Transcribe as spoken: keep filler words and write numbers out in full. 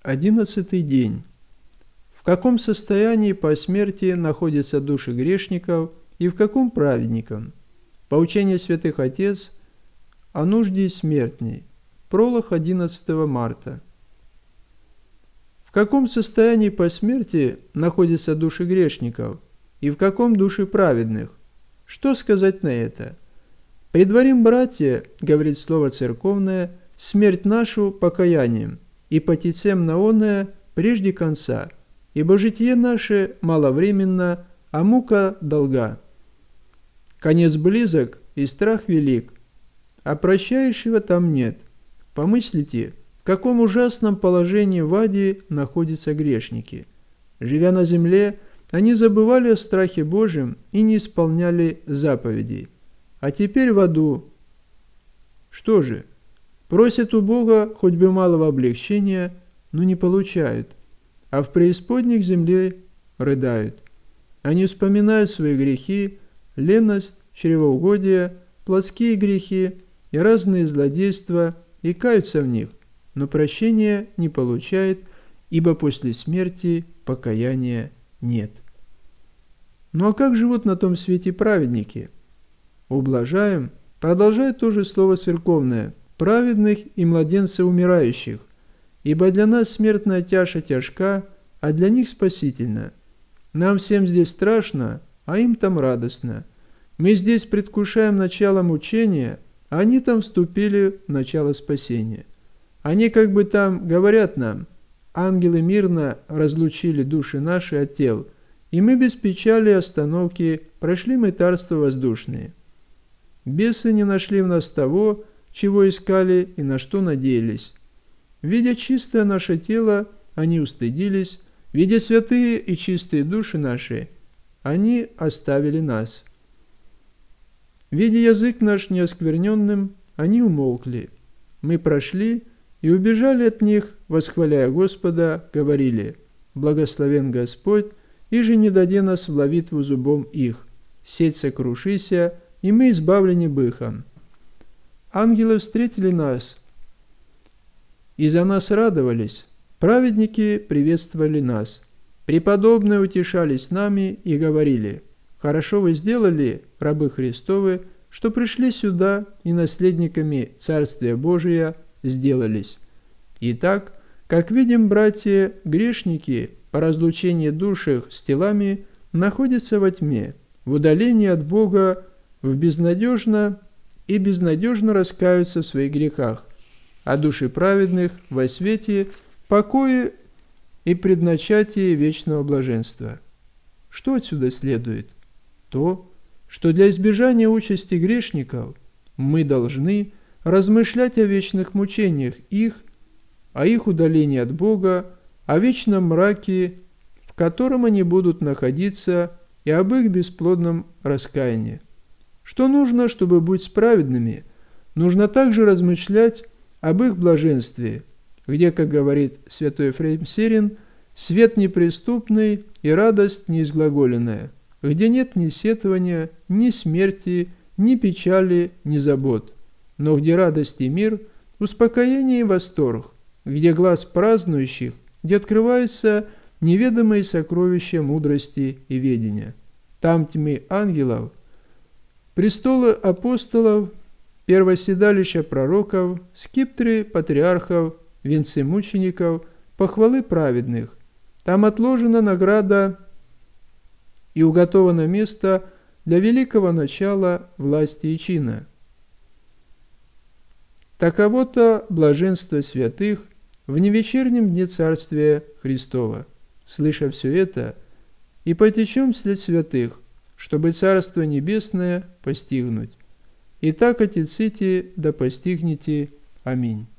Одиннадцатый день. В каком состоянии по смерти находятся души грешников и в каком праведников? Поучение святых отец о нужде смертней. Пролог одиннадцатого марта. В каком состоянии по смерти находятся души грешников и в каком души праведных? Что сказать на это? «Предварим, братья, — говорит слово церковное, — смерть нашу покаянием, и потицем на оное прежде конца, ибо житие наше маловременно, а мука долга. Конец близок, и страх велик, а прощающего там нет. Помыслите, в каком ужасном положении в аде находятся грешники. Живя на земле, они забывали о страхе Божьем и не исполняли заповедей. А теперь в аду. Что же? Просят у Бога хоть бы малого облегчения, но не получают, а в преисподних земле рыдают. Они вспоминают свои грехи, леность, чревоугодие, плотские грехи и разные злодейства и каются в них, но прощения не получают, ибо после смерти покаяния нет. Ну а как живут на том свете праведники? Ублажаем, продолжает тоже слово церковное, праведных и младенцев умирающих, ибо для нас смертная тяжа тяжка, а для них спасительна. Нам всем здесь страшно, а им там радостно. Мы здесь предвкушаем начало мучения, а они там вступили в начало спасения. Они как бы там говорят нам: ангелы мирно разлучили души наши от тел, и мы без печали и остановки прошли мытарства воздушные. Бесы не нашли в нас того, чего искали и на что надеялись. Видя чистое наше тело, они устыдились, видя святые и чистые души наши, они оставили нас. Видя язык наш неоскверненным, они умолкли. Мы прошли и убежали от них, восхваляя Господа, говорили: благословен Господь, и же не даде нас в ловитву зубом их. Сеть сокрушися, и мы избавлены быхом. Ангелы встретили нас и за нас радовались, праведники приветствовали нас. Преподобные утешались нами и говорили: хорошо вы сделали, рабы Христовы, что пришли сюда и наследниками Царствия Божия сделались. Итак, как видим, братья, грешники по разлучении душ их с телами находятся во тьме, в удалении от Бога, в безнадежно и безнадежно раскаются в своих грехах, а души праведных во свете, покое и предначатии вечного блаженства. Что отсюда следует? То, что для избежания участи грешников мы должны размышлять о вечных мучениях их, о их удалении от Бога, о вечном мраке, в котором они будут находиться, и об их бесплодном раскаянии. Что нужно, чтобы быть праведными? Нужно также размышлять об их блаженстве, где, как говорит святой Ефрем Сирин, свет неприступный и радость неизглаголенная, где нет ни сетования, ни смерти, ни печали, ни забот, но где радость и мир, успокоение и восторг, где глаз празднующих, где открываются неведомые сокровища мудрости и ведения. Там тьмы ангелов, престолы апостолов, первоседалища пророков, скипетры патриархов, венцы мучеников, похвалы праведных. Там отложена награда и уготовано место для великого начала власти и чина. Таково-то блаженство святых в невечернем дне Царствия Христова. Слыша все это, и потечем вслед святых, чтобы Царство Небесное постигнуть. Итак, отеците, да постигнете. Аминь.